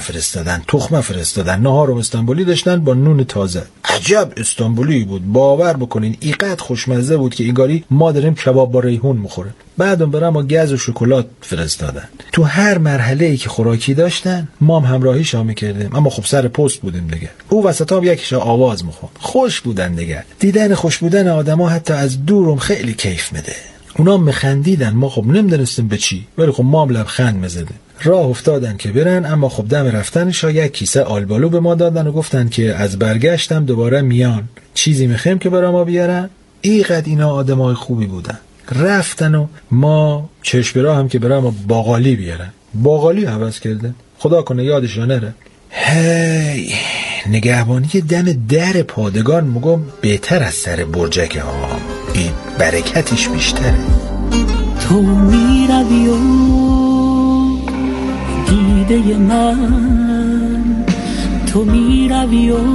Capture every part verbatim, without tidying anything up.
فرستادن، تخمه فرستادن، ناهارم استانبولی داشتن با نون تازه. عجب استانبولی بود، باور بکنین اینقدر خوشمزه بود که ایگاری ما داریم کباب با ریحون میخوره. بعدم برام با گز و شکلات فرستادن. تو هر مرحله‌ای که خوراکی داشتن ما هم همراهیش میکردیم، اما خب سر پست بودیم دیگه. او وسطا هم یکیش آواز میخوند. خوش بودن دیگه. دیدن خوش بودن آدما حتی از دورم خیلی کیف میده. اونا میخندیدن، ما خب نمیدونستیم به چی، ولی خب ما هم لبخند میزدیم. راه افتادن که برن، اما خب دم رفتنش یک کیسه آلبالو به ما دادن و گفتن که از برگشتم دوباره میان چیزی میخوایم که برای ما بیارن. اینقدر اینا آدمای خوبی بودن. رفتن و ما چشمرا هم که برای ما باقالی بیارن. باقالی حوض کردن، خدا کنه یادش نره. هی نگهبانی دم در پادگان مگم بهتر از سر برجک ها، این برکتش بیشتره. تو میروی و دیده من، تو میروی و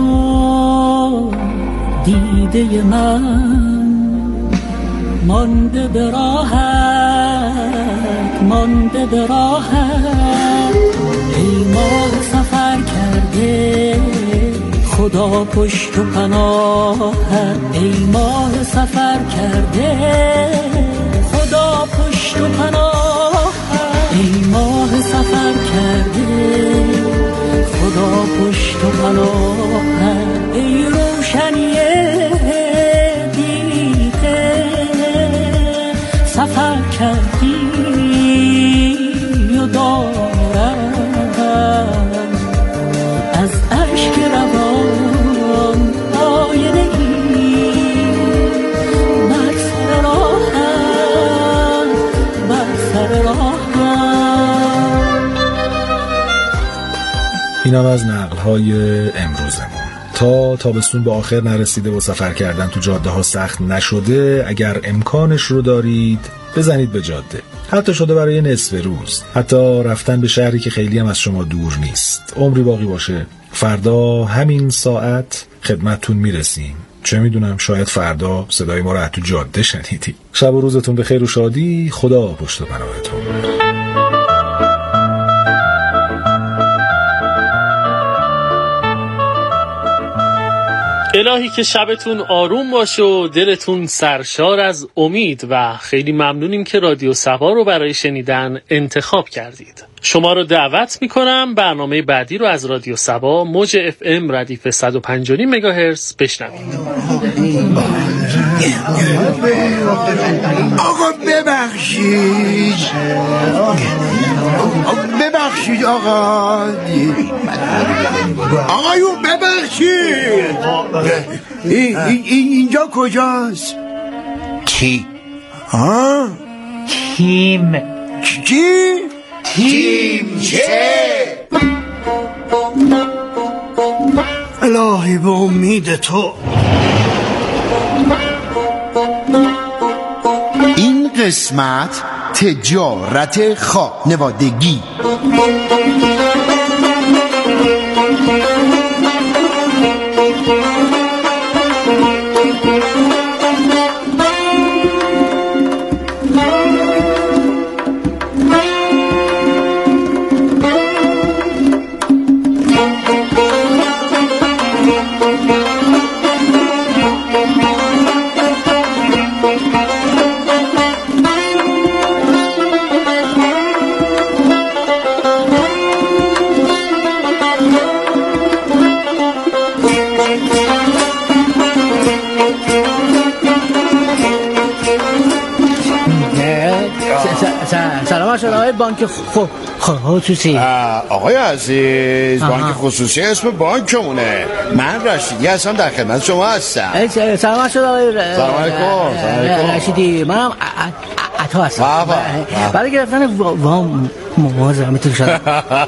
دیده من مانده به راحت، مانده به راحت. ای ماه سفر کرده خدا پشت و پناهت، ای ماه سفر کرده خدا پشت و پناهت، ای ماه سفر کرده خدا پشت و پناهت. ای روشنی دیده سفر کردی و دارم از اشک روان آینه ای بر سر راهم، بر سر راهم. اینم از نقل‌های امروزمون. تا تابستون به آخر نرسیده و سفر کردن تو جاده ها سخت نشده، اگر امکانش رو دارید بزنید به جاده، حتی شده برای نصف روز، حتی رفتن به شهری که خیلی هم از شما دور نیست. عمری باقی باشه فردا همین ساعت خدمتتون میرسیم، چه میدونم شاید فردا صدای ما رو تو جاده شنیدی. شب و روزتون به خیر و شادی، خدا پشت و پناهتون. الهی که شبتون آروم باشه و دلتون سرشار از امید و خیلی ممنونیم که رادیو صبا رو برای شنیدن انتخاب کردید. شما رو دعوت میکنم برنامه بعدی رو از رادیو صبا موج اف ام ردیف صد و پنج و نیم مگاهرتز بشنوید. آقا ببخشید، ببخشید آقا، آقایون ببخشید. این اینجا کجاست؟ کی؟ ها؟ تیم. کی؟ تیم چه؟ الهی به امید تو. این قسمت تجارت خانوادگی. سلام شد آقای بانک خصوصی. آقای عزیز، بانک خصوصی اسم بانکمونه. من رشیدی هستم، در خدمت شما هستم. سلام شد آقای سلام علیکم. رشیدی، منم عطا هستم. برای گرفتن وام مواظبتون شدم.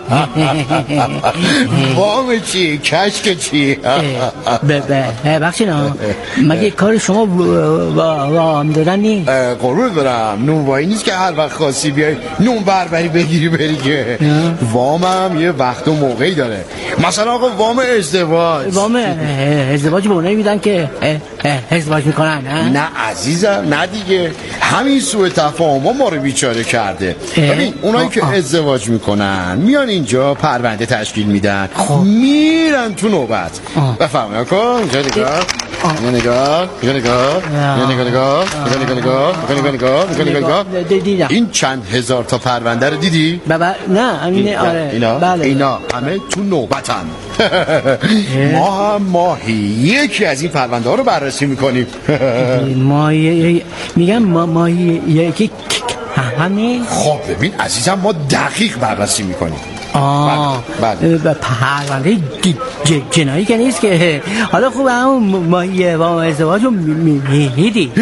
وام چی؟ کشک چی؟ بخشید مگه کار شما وام دادن نیست؟ قربونت برم، نونوایی نیست که هر وقت خواستی بیای نون بربری بگیری بری که. وامم یه وقت و موقعی داره. مثلا آقا وام ازدواج. وام ازدواج به اونایی میدن که ازدواج میکنن. نه عزیزم، نه دیگه، همین سوء تفاهم ما رو بیچاره کرده. ببین اونایی که ازدواج میکنن میان اینجا پرونده تشکیل میدن میرن تو نوبت. بفرمایید کن اینجا نگاه اینجا نگاه اینجا نگاه اینجا نگاه اینجا نگاه اینجا نگاه اینجا نگاه دیدم. این چند هزار تا پرونده رو دیدی؟ بابا نه این آره اینا بله. اینا همه تو نوبتن. ما هم ماهی یکی از این پرونده ها رو بررسی میکنیم. ما میگم ما ما یکی همین. خب ببین عزیزم ما دقیق بررسی میکنیم. آه بله بله. پرونده جنایی که نیست که. حالا خوب همون ماهی و ازدواج رو میدی؟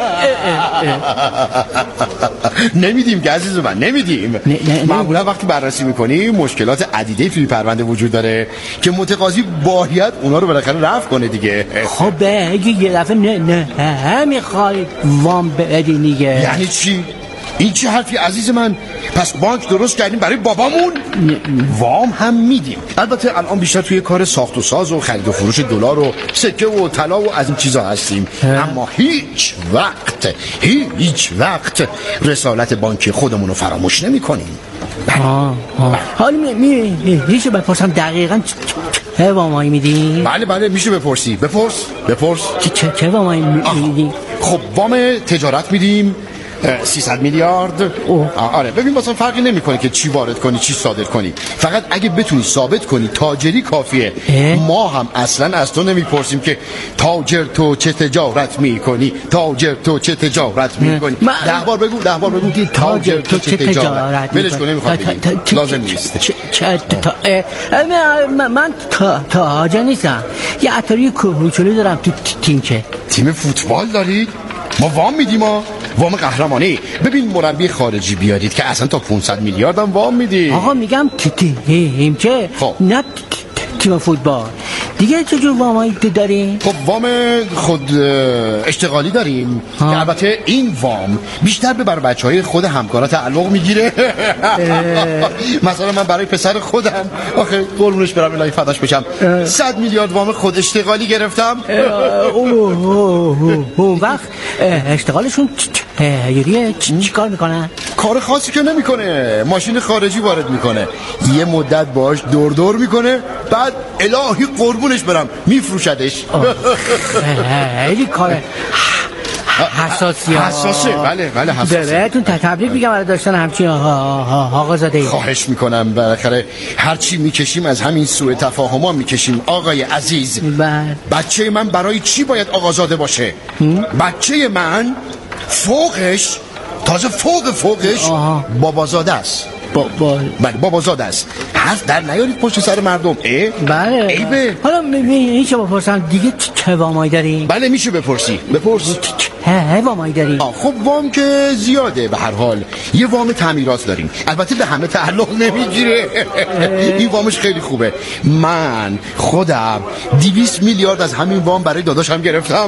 نمیدیم که عزیز من نمیدیم. معمولا وقتی بررسی میکنیم مشکلات عدیده توی پرونده وجود داره که متقاضی باید اونا رو بالاخره رفع کنه دیگه. خب اگه یه دفعه نه نه میخوای وام بدی دیگه. یعنی چی؟ این چه حرفی عزیز من؟ پس بانک درست کردیم برای بابامون؟ وام هم میدیم. البته الان بیشتر توی کار ساخت و ساز و خرید و فروش دلار و سکه و طلا و از این چیزا هستیم. اما هیچ وقت هیچ وقت رسالت بانکی خودمون رو فراموش نمی کنیم. حالا می میشه بپرسم دقیقاً چه وامایی میدی؟ بله بله میشه بپرسی. بپرس بپرس چه چه وامایی میدی؟ خب وام تجارت میدیم سیصد میلیارد. آره ببین مثلا فرقی نمیکنه که چی وارد کنی چی صادر کنی، فقط اگه بتونی ثابت کنی تاجری کافیه. اه؟ ما هم اصلا از تو نمیپرسیم که تاجر تو چه تجارت میکنی، تاجر تو چه تجارت میکنی. ده بار بگو ده بار بگو تاجر تو چه تجارت. ولش کن نمیخواد بگی لازم نیست. من تاجر نیستم، یه عطاری کوچولو دارم تو تیم. که تیم فوتبال دارید؟ ما وام میدیم. ما وام قهرمانی. ببین مربی خارجی بیارید که اصلا تا پانصد میلیارد هم وام میدی. آقا میگم تیم چه نه تیم فوتبال دیگه. چجور وامایی داریم؟ خب وام خود اشتغالی داریم که البته این وام بیشتر به بر بچهای خود همکارا تعلق میگیره. مثلا من برای پسر خودم آخه قربونش برم الهی فداش بشم صد میلیارد وام خود اشتغالی گرفتم. اون وقت اشتغالشون یوریه چی کار میکنن؟ کار خاصی که نمیکنه، ماشین خارجی وارد میکنه، یه مدت باش دور دور میکنه، بعد الهی قربونش برم میفروشدش. خیلی کاره حساسی حساسه. بله بله حساسه. بهتون تبریک میگم برای داشتن همچین آقازاده. خواهش میکنم. بالاخره هرچی میکشیم از همین سوء تفاهم‌ها میکشیم آقای عزیز. بله. بچه من برای چی باید آقازاده باشه؟ بچه من فوقش تازه فوق فوقش بابازاده است. با با بله بابازاده است. حرف در نیارید پشت سر مردم. اه؟ بله. عیبه. حالا میشه بپرسم دیگه چه وامایی داری؟ بله میشه بپرسی. بپرس. چه وامایی داری؟ خب وام که زیاده. به هر حال یه وام تعمیرات داریم، البته به همه تعلق نمیگیره. این وامش خیلی خوبه. من خودم دویست میلیارد از همین وام برای داداشم گرفتم.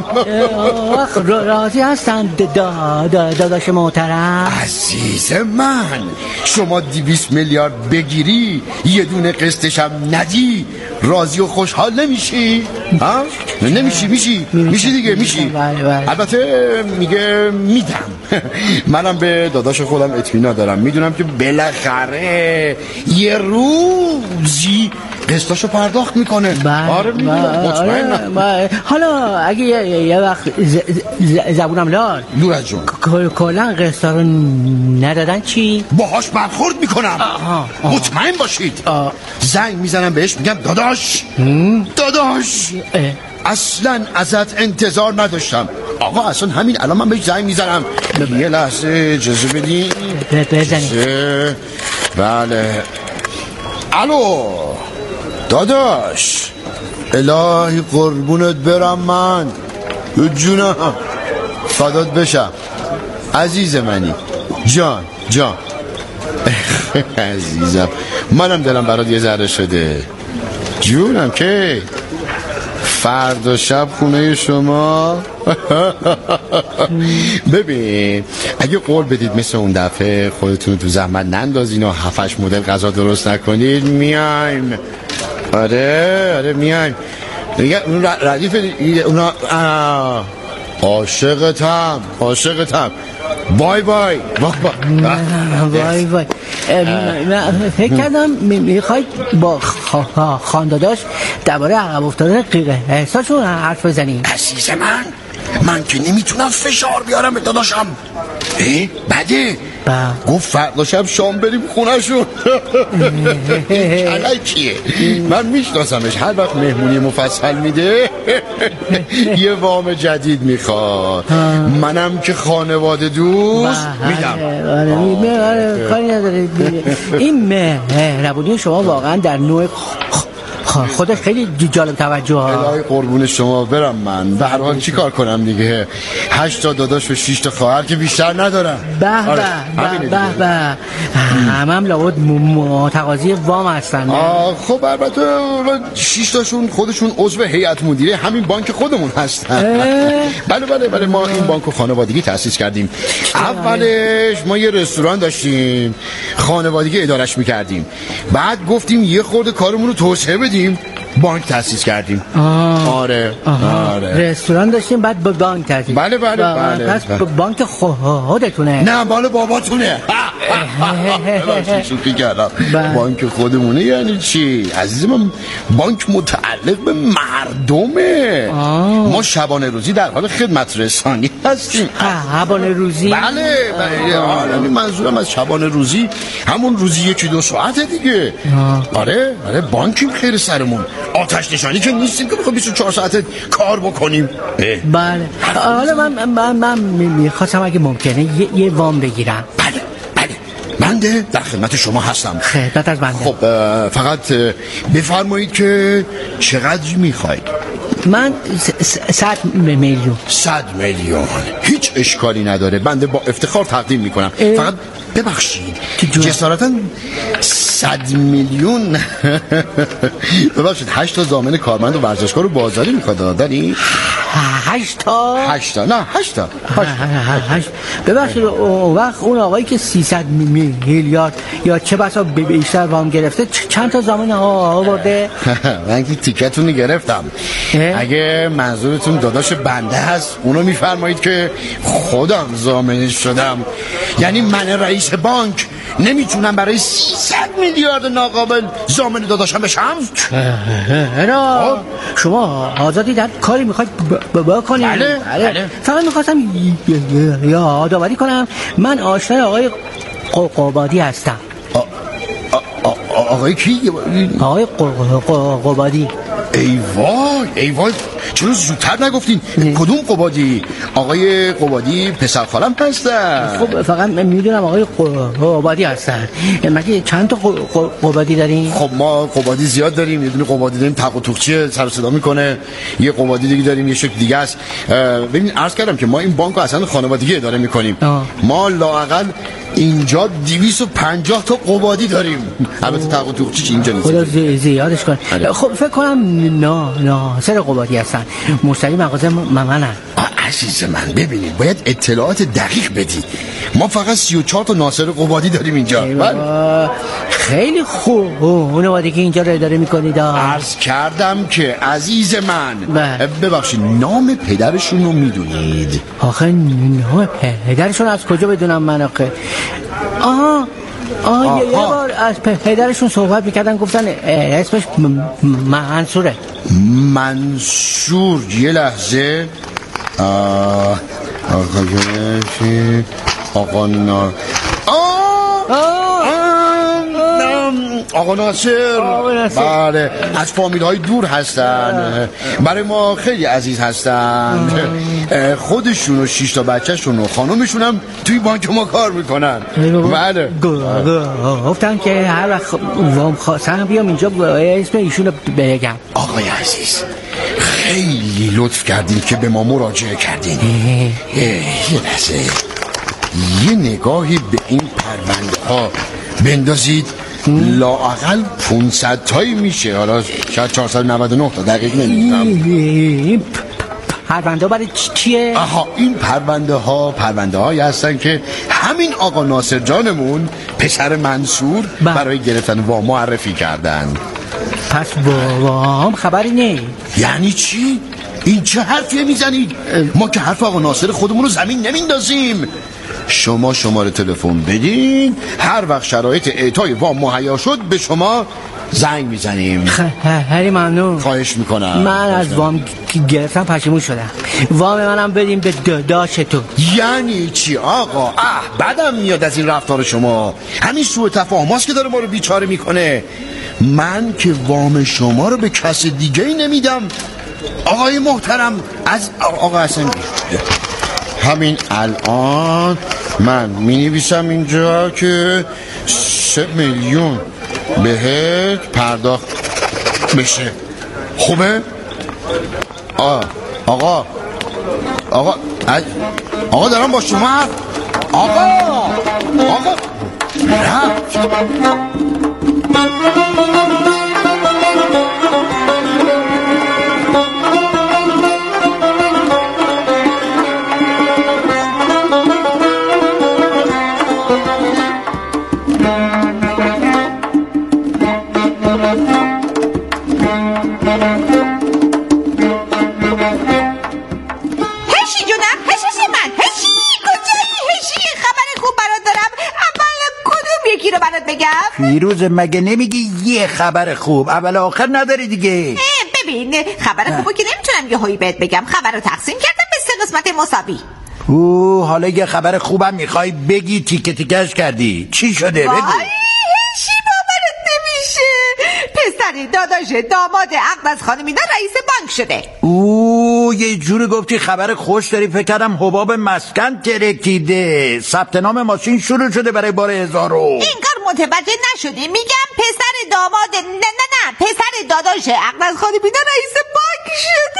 راضی هستن داداش محترم؟ عزیز من شما دویست میلیارد بگیری یه دونه قسطش هم ندی راضی و خوشحال نمیشی؟ ها؟ نمیشی؟ میشی؟ میشی دیگه میشی. البته میگه میدم. منم به داداش خودم اطمینان دارم، میدونم که بالاخره یه روزی قسطاشو پرداخت میکنه. آره میدونم مطمئنم. حالا اگه یه وقت زبونم لال دور از جون کلا قسطا رو ندادن چی؟ باهاش برخورد میکنم. مطمئن باشید. آه. زنگ میزنم بهش میگم داداش داداش اه. اصلا ازت انتظار نداشتم. آقا اصلا همین الان من بهش زنگ میزنم. یه لحظه اجازه بدین بزنید. بله الو داداش الهی قربونت برم من جونم فدات بشم عزیز منی جان جان. عزیزم منم دلم برات یه ذره شده جونم. که فردا شب خونه شما. ببین اگه قول بدید مثل اون دفعه خودتون تو زحمت نندازین و هفتش مدل غذا درست نکنید میایم. آره آره میایم دیگه. اون ردیف اونا عاشقتم عاشقتم. وای وای وای وای من فکر کردم میخواید با خانداداش درباره عقب افتادن احساسشون حرف بزنیم. عزیز من من که نمیتونم فشار بیارم به داداشم. اه بده گفت فردا شب شام بریم خونهشون. کلکیه من میشناسمش، هر وقت مهمونی مفصل میده یه وام جدید میخواد. منم که خانواده دوست میدم. کاری نداره. این مهربونی شما واقعا در نوع خودش خیلی جالب توجه ها. الهی قربون شما برم. من به هر حال چی کار کنم دیگه، هشت تا داداش و شش تا خواهر که بیشتر ندارم. به به به به همه هم لابد متقاضی وام هستن. خب البته شش تاشون خودشون عضو هیئت مدیره همین بانک خودمون هستن. بله بله بله ما این بانک خانوادگی تأسیس کردیم. اولش ما یه رستوران داشتیم، خانوادگی ادارش میکردیم، بعد گفتیم یه خورده کارمون رو توسعه بدیم، بانک تأسیس کردیم. آه. آره آه. آره رستوران داشتیم بعد با بانک تأسیس. بله بله بله. پس بانک خودتونه؟ نه مال باباتونه. شوخی کردم. بانک خودمونه یعنی چی عزیز من؟ بانک متعلق به مردمه. آه. ما شبانه روزی در حال خدمت رسانی هستیم. شبانه روزی؟ بله بله. آره منظورم از شبانه روزی همون روزی یکی دو ساعته دیگه. آه. آره آره بانکیم خیر سرمون، آتش نشانی که نیستیم که بخوام بیست و چهار ساعته کار بکنیم. بله حالا من من من میخواستم اگه ممکنه یه, یه وام بگیرم. بله بله بنده در خدمت شما هستم. خدمت از بنده. خب فقط بفرمایید که چقدر میخواید؟ من صد میلیون. صد میلیون هیچ اشکالی نداره، بنده با افتخار تقدیم میکنم. فقط ببخشید جسارتا صد میلیون ببخشید هشت تا ضامن کارمند و ورزشکار و بازاری میخواد داری؟ هشت تا؟ هشت تا نه هشت تا هشت. ببخشید اون وقت اون آقایی که سیصد میلیارد یا چه بسا بیشتر وام گرفته چند تا ضامن آورده؟ من که تیکتونی گرفتم. اگه منظورتون داداش بنده هست اونو میفرمایید که خودم ضامنش شدم. یعنی من رئیس بانک نمیتونم برای سیصد میلیارد ناقابل ضامن داداشم بشم؟ نه شما آزادی در کاری میخواید بکنید. بله بله. فقط میخواستم یادآوری کنم من آشنای آقای قبادی هستم. آقای کی؟ آقای قبادی. ای وای ای وای چرا زودتر نگفتین؟ کدوم قبادی؟ آقای قبادی پسر خالم هستن. خب فقط میدونم آقای قبادی هستن. مگه چند تا قبادی دارین؟ خب ما قبادی زیاد داریم. یه دونه قبادی داریم تق و توقچیه سر و صدا میکنه، یه قبادی دیگه داریم یه شکل دیگه است. ببین عرض کردم که ما این بانک رو اصلا خانوادگی اداره میکنیم. آه. ما لااقل اینجا دویست و پنجاه تا قبادی داریم. البته تق و توقچی اینجا نیست. خدا زیادش کن. خب فکر کنم نه نه سر قبادی هستن. مشتری مغازه منن. عزیز من ببینید باید اطلاعات دقیق بدی. ما فقط سی و چهار تا ناصر قبادی داریم اینجا. بله خیلی خوب. اونوادی که اینجا رو اداره میکنید. عرض کردم که عزیز من ببخشید نام پدرشون رو میدونید؟ آخه نام پدرشون از کجا بدونم من آخه؟ آها آه یه بار از پدرشون صحبت میکردن گفتن اسمش منصوره. منصور یه لحظه. آه آقا نار آقا ناصر. بله از فامیل های دور هستن، برای ما خیلی عزیز هستن. خودشون و شش تا بچه‌شون و خانومشون هم توی بانک ما کار میکنن. بله گفتن که هر وقت وام خواستن بیام اینجا اسم ایشون رو بگم. آقای عزیز خیلی لطف کردین که به ما مراجعه کردین. یه لحظه یه نگاهی به این پرونده ها بندازید. لااقل پانصد تایی میشه، حالا شاید چهارصد و نود و نه تا دقیق نمیدونم. پرونده برای چیه؟ آها این پرونده ها پرونده هایی هستن که همین آقا ناصر جانمون پسر منصور برای گرفتن وام معرفی کردن. پس وام خبری نه؟ یعنی چی؟ این چه حرفیه میزنید؟ ما که حرف آقا ناصر خودمون رو زمین نمیندازیم. شما شماره تلفن بدین، هر وقت شرایط اعطای وام مهیا شد به شما زنگ میزنیم. خیلی ممنون. خواهش میکنم. من از وام گرفتم پشیمون شدم. وام منم بدیم به داداش تو. یعنی چی آقا؟ اه بدم میاد از این رفتار شما. همین سوء تفاهم هاست که داره ما رو بیچاره میکنه. من که وام شما رو به کس دیگه نمیدم. آقای محترم، از آقا حسن همین الان من می نویسم اینجا که سه میلیون بهت پرداخت بشه. خوبه؟ آه. آقا آقا آقا دارم با شما حرف. آقا آقا رفت. فیروز مگه نمیگی یه خبر خوب اول آخر نداری دیگه؟ ببین خبر خوبو که نمیتونم یه هایی بهت بگم. خبر رو تقسیم کردم به سه قسمت مساوی. اوه حالا یه خبر خوبم میخوای بگی تیکه تیکش کردی. چی شده بگو. چی باورت نمیشه؟ پسر داداش داماد اقدس خانم اینا رئیس بانک شده. اوه یه جوری گفتی خبر خوش داری، فکر کردم حباب مسکن ترکیده. ثبت نام ماشین شروع شده برای بار هزارو. اینقدر متوجه نشدی؟ میگم پسر داماد نه نه نه پسر داداش اقدس خانم اینا رئیس بانک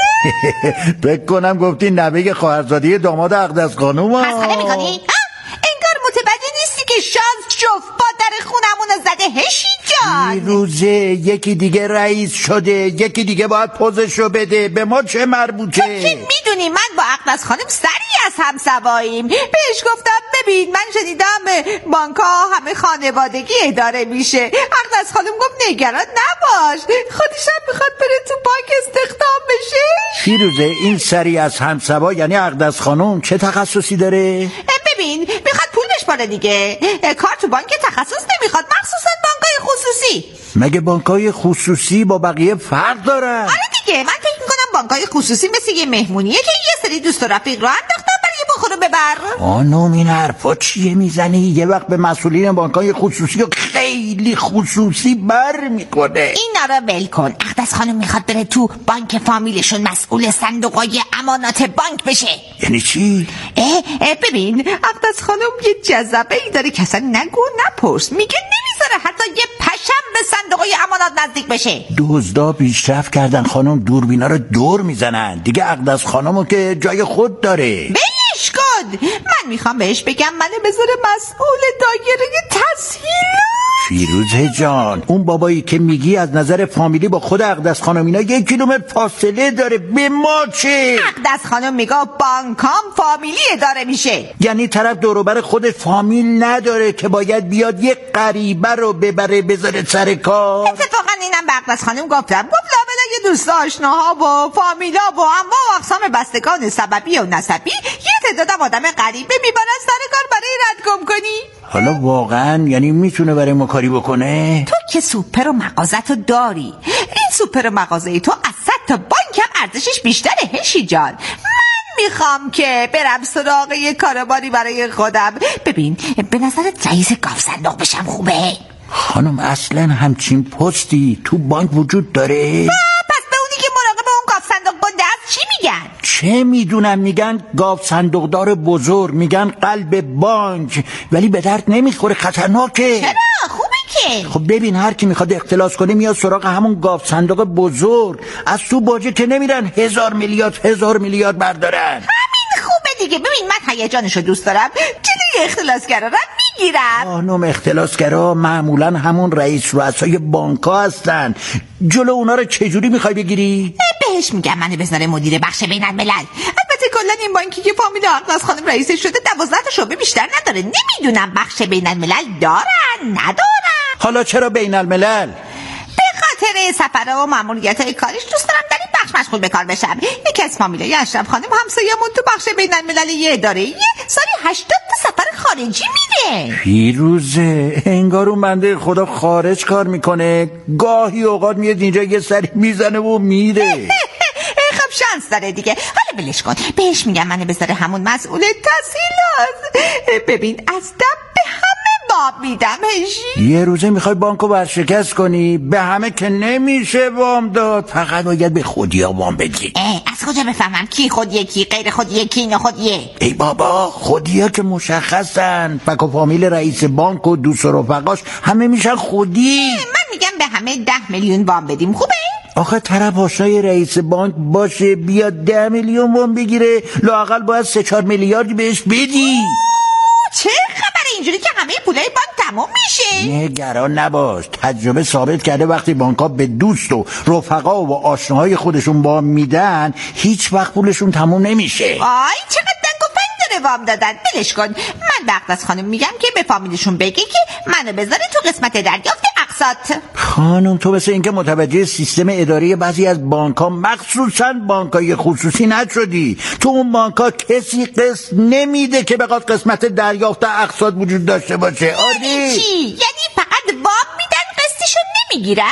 شده. فکر کنم گفتی نوه خواهرزاده داماد اقدس خانوم. مسخره میکنی؟ انگار متوجه نیستی که شانس جفت با در خونمون زده هشی جان. روزه یکی دیگه رئیس شده، یکی دیگه باید پوزشو بده. به ما چه مربوطه؟ تو که میدونی من با اقدس خانم سری از هم سواییم. بهش گفتم ببین من شنیدم بانک ها همه خانوادگی اداره میشه. اقدس خانم گفت نگران نباش، خودشم میخواد بره تو بانک استخدام بشه. فیروزه این سری از هم سوا یعنی اقدس خانم چه تخصصی داره؟ ببین میخواد پول بشپاره دیگه. کار تو بانک تخصص نمیخواد، مخصوصا بانکای خصوصی. مگه بانکای خصوصی با بقیه فرق دارن؟ آره دیگه، من فکر میکنم بانکای خصوصی مثل یه مهمونیه که یه سری دوست و رفیق رو انداختن برای بخور و ببر. آنوم این حرفا چیه میزنی؟ یه وقت به مسئولین بانکای خصوصی و خیلی خصوصی بر میکنه. اینا رو ول کن. اقدس خانم میخواد بره تو بانک فامیلشون مسئول صندوقای امانات بانک بشه. یعنی چی؟ اه اه ببین اقدس خانم یه جذبه ای داره که اصلا نگو نپرس. میگه نمیذاره حتی یه پشم به صندوقای امانات نزدیک بشه. دزدا پیشرفت کردن خانم، دوربینا رو دور میزنن دیگه. اقدس خانمو که جای خود داره. بلش کن. من میخوام بهش بگم منو بذاره مسئول دایره تسهیلات. فیروزه جان اون بابایی که میگی از نظر فامیلی با خود اقدس خانم اینا یک کیلومتر فاصله داره. به ما چه؟ اقدس خانم میگه بانکام فامیلی اداره میشه. یعنی طرف دوروبر خود فامیل نداره که باید بیاد یک غریبه رو ببره بذاره سر کار؟ اتفاقا اینم به اقدس خانم گفتم. گفت لابد اگه دوست آشناها و فامیلا و انواع و اقسام بستگان سببی و نسبی یه تعدادم آدم غریبه میبرن سر کار برای رد گم کنی. حالا واقعا یعنی میتونه برای ما کاری بکنه؟ تو که سوپر و مغازه داری. این سوپر و مغازه تو از صد تا بانک هم ارزشش بیشتره هشی جان. من میخوام که برم سراغ یه کاروباری برای خودم. ببین به نظرت رئیس گاف صندوق بشم خوبه؟ خانم اصلا همچین پستی تو بانک وجود داره؟ پس به اونی که مراقب اون گاف صندوق بنده است چی میگن؟ چه میدونم، میگن گاف صندوقدار بزرگ، میگن قلب بانک، ولی به درد نمیخوره، خطرناکه. چرا؟ خوبه که. خب ببین هر کی میخواد اختلاس کنه میاد سراغ همون گاف صندوق بزرگ. از تو باجه که نمیرن هزار میلیارد هزار میلیارد بردارن. همین خوبه دیگه. ببین من هیجانشو دوست دارم. جلوی اختلاسگرا رو میگیرم. خانم اختلاسگرا معمولا همون رئیس رؤسای بانک‌ها هستن. جلو اونا رو چجوری میخوای بگیری؟ بهش میگم منو بذاره مدیر بخش بین الملل. البته کلا این بانکی که فامیل اقدس خانم رئیسش شده دوازده تا شعبه بیشتر نداره. نمیدونم بخش بین الملل دارن ندارن. حالا چرا بین الملل؟ به خاطر سفرها و ماموریت‌های کاریش دوست دارم در این بخش مشغول به کار بشم. یکی از فامیلای اشرف خانم همسایه‌مون تو بخش بین الملل یه اداره یه سالی هشتاد تا سفر خارجی میره. پیروزه انگار اون بنده خدا خارج کار میکنه، گاهی اوقات میاد اینجا یه سری میزنه و میره. خب شانس داره دیگه. حالا بلش کن، بهش میگم منو بذاره همون مسئول تحصیلات. ببین از دم به همه باب میدم. هشی یه روزه میخوای بانکو برشکست کنی؟ به همه که نمیشه وام داد، فقط باید به خودیا وام بدی. از کجا بفهمم کی خودیه کی غیر خودیه کی نخودیه؟ ای بابا خودیا که مشخصن، فک و فامیل رئیس بانک و دوست و رفقاش همه میشن خودی. من میگم به همه ده میلیون وام بدیم. خوبه؟ آخه طرف آشنای رئیس بانک باشه بیاد ده میلیون وام بگیره، لااقل باید سه چهار میلیاردی بهش بدی. چه خبره اینجوری که همه پولای بانک تموم میشه؟ نگران نباش، تجربه ثابت کرده وقتی بانک‌ها به دوست و رفقا و آشناهای خودشون وام میدن هیچ وقت پولشون تموم نمیشه. آی چقدر دنگ و فنگ داره وام دادن. بلش کن. من به اقدس خانم میگم که به فامیلشون بگی که منو بذاره تو قسمت دریافت اقساط. خانم تو مثل اینکه متوجه سیستم اداری بعضی از بانک‌ها مخصوصاً بانک‌های خصوصی نشدی. تو اون بانک‌ها کسی قسط نمیده که بخواد قسمت دریافت اقساط وجود داشته باشه. آره چی؟ یعنی فقط وام میدن قسطشو نمیگیرن؟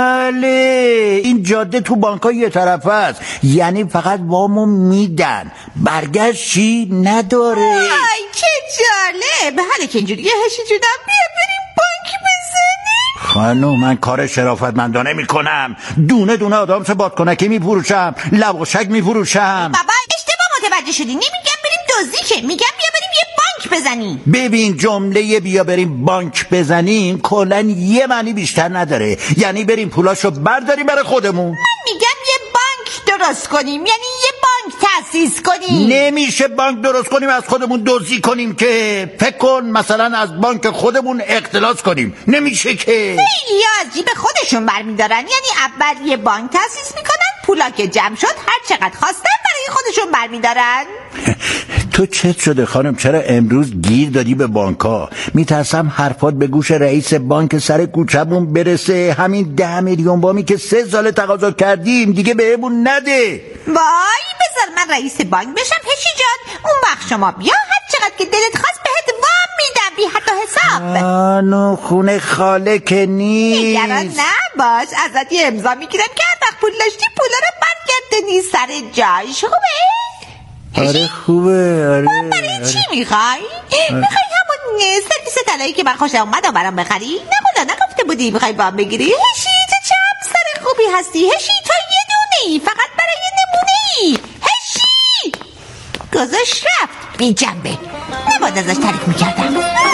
بله این جاده تو بانک‌ها یه طرف است، یعنی فقط وامو میدن، برگشتی نداره. آی چه جالب. حالا که اینجوریه هشی جونم بیا بریم بانک بزنیم. خانم من کار شرافتمندانه میکنم، دونه دونه آدامس بادکنکی میفروشم، لواشک میفروشم. بابا اشتباه متوجه شدی، نمیگم بریم دزدی که، میگم بیا بریم یه بانک بزنیم. ببین جمله بیا بریم بانک بزنیم کلاً یه معنی بیشتر نداره، یعنی بریم پولاشو برداریم برای خودمون. من میگم یه بانک درست کنیم، یعنی یه بانک تأسیس کنیم. نمیشه بانک درست کنیم از خودمون دزدی کنیم که. فکر کن مثلا از بانک خودمون اختلاس کنیم، نمیشه که. خیلی از جیب خودشون برمیدارن، یعنی اول یه بانک تأسیس میکنن، پولا که جمع شد هر چقدر خواستن برای خودشون برمیدارن. تو چت شده خانم؟ چرا امروز گیر دادی به بانک‌ها؟ میترسم حرفات به گوش رئیس بانک سر کوچمون برسه، همین ده میلیون وامی که سه سال تقاضا کردیم دیگه بهمون نده. وای بذار من رئیس بانک بشم هشی جان، اون وقت شما بیا هر چقدر که دلت خواست بهت وام میدم بی حد و حساب. آنو خونه خاله که نیست. نگران نباش، ازت یه امضا میگیرم که هر وقت پول داشتی پولا رو برگردنی سر جایش. خوبه؟ آره خوبه. آره برای آره. چی میخوای؟ میخوای همون سرویس طلایی که من خوشم اومد برام بخری؟ نه خدا نگفته بودی میخوای وام بگیری؟ هشی تو چه سر خوبی هستی. هشی تو یه دونه ای فقط برای نمونه ای. هشی گذاشت رفت بی جنبه، نباید ازش تعریف میکردم.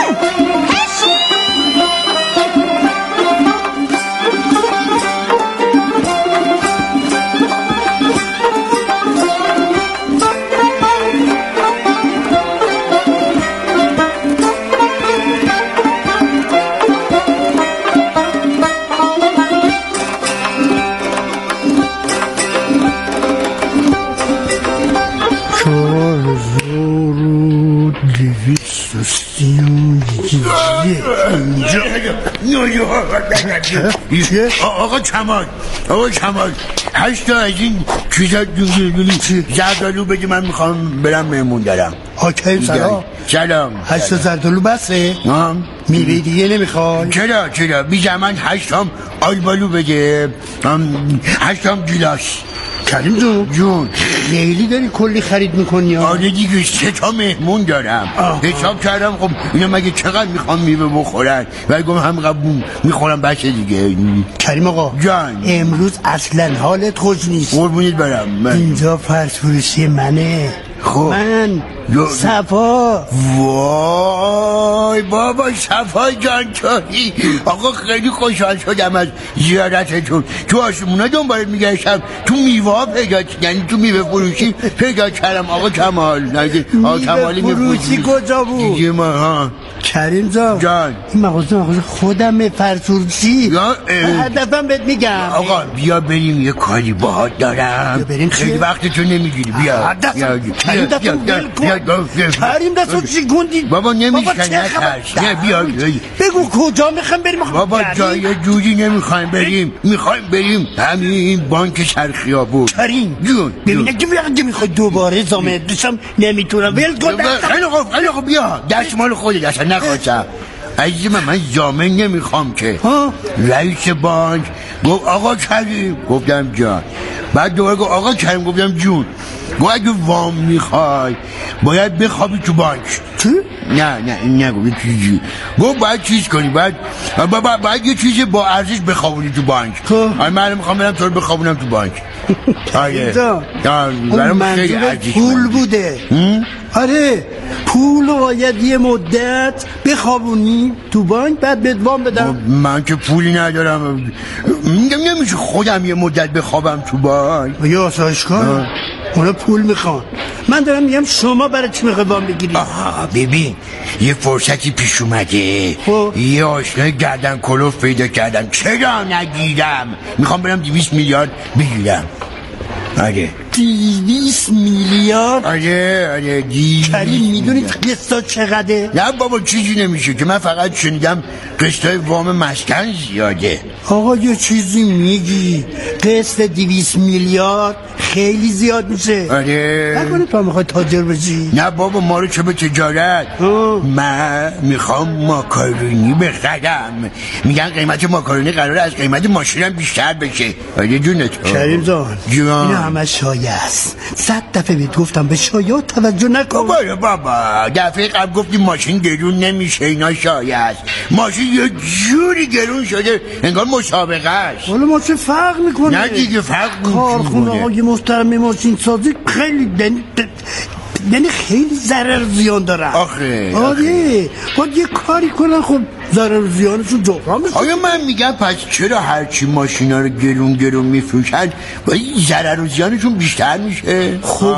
هشی آقا کمال آقا کمال هشتا از این چیزا دونی زردالو بگی، من میخوام برم مهمون دارم. حاکم سلام. سلام. هشتا زردالو بسه؟ میوه دیگه نمیخوای؟ چرا چرا بی زمان هشتام آلبالو بگه، هشتام گیلاس. کریم جون جون خیلی داری کلی خرید میکنی؟ آره دیگه سه تا مهمون دارم. حساب کردم خب اینا مگه چقدر میخوام میوه بخورن، ولی گم هم قبول میخورم بچه دیگه. کریم آقا جان امروز اصلا حالت خوش نیست. قربونید برم. من اینجا فرض فروشی منه. خب من صفا. وای بابا صفا جان توی آقا خیلی خوشحال شدم از زیارتتون. تو آسمونا دنبالت میگشتم، تو میوه پیدا، یعنی تو میوه فروشی پیدا کردم. آقا کمال نگه آقا کمالی فروشی کجا بود؟ دیگه ما ها کریم جان جان این مغازه مغازه خودمه فرض فروشی. هدفم بهت میگم. آقا بیا بریم یه کاری باهات دارم. بریم خیلی وقت تو نمیگیری. بیا بیا کریم دستو ول کن کریم دستو چی گوندی بابا نمیشکن نترس نه بیا بگو کجا میخوایم بریم بابا جای جوری نمیخوایم بریم میخوایم بریم همین بانک شرخیابون کریم جون ببینه که وقتی میخوای دوباره زامت بشم نمیتونم ول کن خیلی خوب خیلی خوب بیا دست مال خودت اصلا نخواستم عزیز من من زامن نمیخوام که رئیس بانک گفت آقا کریم گفتم جان بعد دوباره گفت آقا کریم گفتم جون گفت اگه وام میخوای باید بخوابی تو بانک چی؟ نه نه این نگو یه چیزی گفت باید چیز کنی باید باید, باید یه چیزی با ارزش بخوابونی تو بانک آره من میخوام برم تو رو بخوابونم تو بانک آره برام خیلی عزیز پول بوده آره پول باید یه مدت بخوابونی تو بانک بعد بهت وام بدم من که پولی ندارم میگم نمیشه خودم یه مدت بخوابم تو بانک یا آسایشگاه اونا پول میخوان من دارم میگم شما برای چی میخوای وام بگیری آها ببین یه فرصتی پیش اومده یه آشنای گردن کلوف پیدا کردم چرا نگیرم میخوام برم دویست میلیارد بگیرم آره دویست میلیارد آره آره دویست کریم میدونید قسطا چقدره؟ نه بابا چیزی نمیشه که من فقط شنیدم قسطای وام مسکن زیاده آقا یه چیزی میگی قسط دویست میلیارد خیلی زیاد میشه آره نکنه تو میخوای تاجر بشی نه بابا ما رو چه به تجارت من میخوام ماکارونی بخرم میگن قیمت ماکارونی قراره از قیمت ماشینم بیشتر بشه آره جونت کریم جان جان اینا همه شایع است صد دفعه بهت گفتم به شایعات توجه نکن بابا بابا دفعه قبل گفتی ماشین گرون نمیشه اینا شایع است ماشین یه جوری گرون شده انگار مسابقه است حالا ما چه فرق میکنه نه دیگه فرق کارخونه های محترم ماشین سازی خیلی دن... یعنی خیلی ضرر زیان دارن آخه آره باید یه کاری کنن خب ضرر زیانشون جبران بشه آیا من میگم پس چرا هرچی ماشینا رو گرون گرون میفروشن باید ضرر و زیانشون بیشتر میشه خب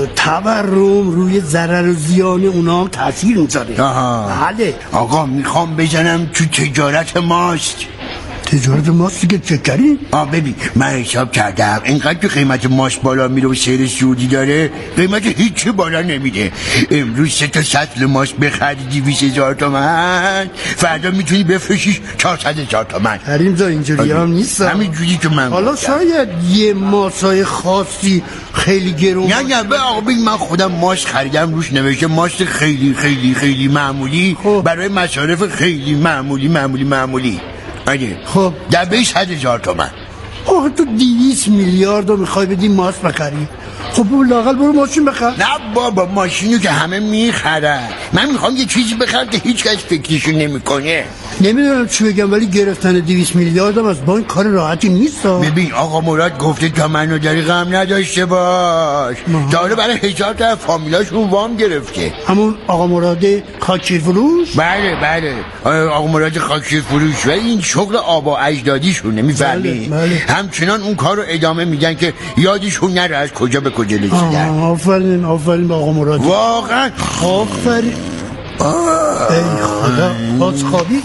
تورم روی ضرر و زیان اونا هم تاثیر میذاره بله آقا میخوام بزنم تو تجارت ماست تجارت ماست دیگه چه کردی؟ آه ببین من حساب کردم اینقدر که قیمت ماست بالا میره و سیر سعودی داره قیمت هیچی بالا نمیده امروز سه تا سطل ماست بخری دویست هزار تومن فردا میتونی بفروشیش چهارصد هزار تومن کریم جا اینجوری هم نیست همین جوری که من حالا شاید یه ماسای خاصی خیلی گرون نه نه به آقا ببین من خودم ماست خریدم روش نوشته ماست خیلی خیلی خیلی معمولی خب. برای مصارف خیلی معمولی معمولی معمولی اگه خب در بیش صد هزار تومن آخه تو دویست میلیارد رو میخوای بدی ماست بخری خب برو لااقل برو ماشین بخر نه بابا ماشینو که همه میخرن من میخوام یه چیزی بخرم که هیچ کس فکرشو نمیکنه نمیدونم چی بگم ولی گرفتن دویست میلیارد هم از بانک کار راحتی نیست ببین آقا مراد گفته تا منو داری غم نداشته باش داره برای هزار تا فامیلاشون وام گرفته همون آقا مراد خاکشیر فروش بله بله آقا مراد خاکشیر فروش و این شغل آبا اجدادیشونه میفهمی بله بله. همچنان اون کارو ادامه میدن که یادشون نره از کجا به کجا رسیدن آفرین آفرین به آقا مراد واقعا آفرین ای خدا باز خوابی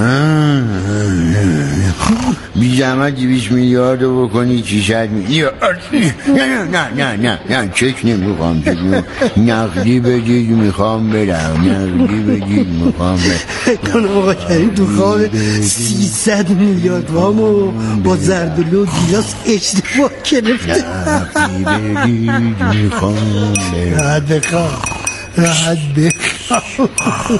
بی زحمت دویست میلیارد رو بکنی چیشت می نه نه نه نه نه چک نمیخوام چک نقدی بدید میخوام برم نقدی بدید میخوام برم کنم آقا کریم تو خواب سیصد میلیارد وامو با زردلو و گیلاس اشتباه گرفته نقدی بدید میخوام برم راحت بخواب راحت بخواب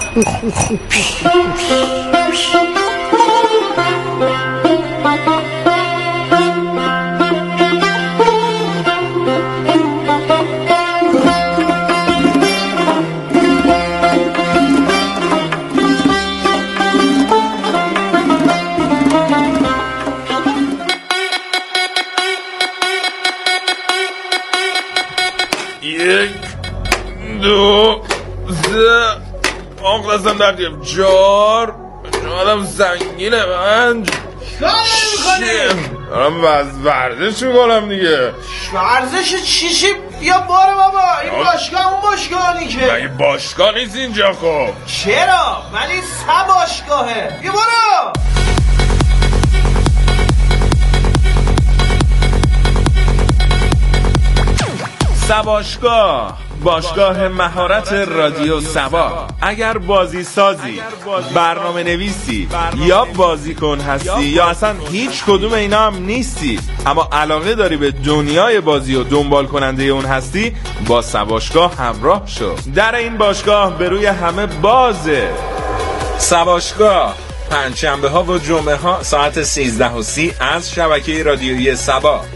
یک دو سه آق دستم در دیم چهار آدم زنگینه من دارم ورزش میکنم دیگه ورزش چی چی بیا باره بابا این باشگاه اون باشگاه نیکه مگه باشگاه نیست اینجا خب چرا ولی سه باشگاهه بیا برو سه باشگاه باشگاه مهارت رادیو سبا. اگر بازی سازی، برنامه نویسی یا بازیکن هستی یا اصلا هیچ کدوم اینا هم نیستی اما علاقه داری به دنیای بازی و دنبال کننده اون هستی، با سباشگاه همراه شو. در این باشگاه به روی همه بازه. سباشگاه پنجشنبه ها و جمعه ها ساعت سیزده و سی از شبکه رادیویی سبا.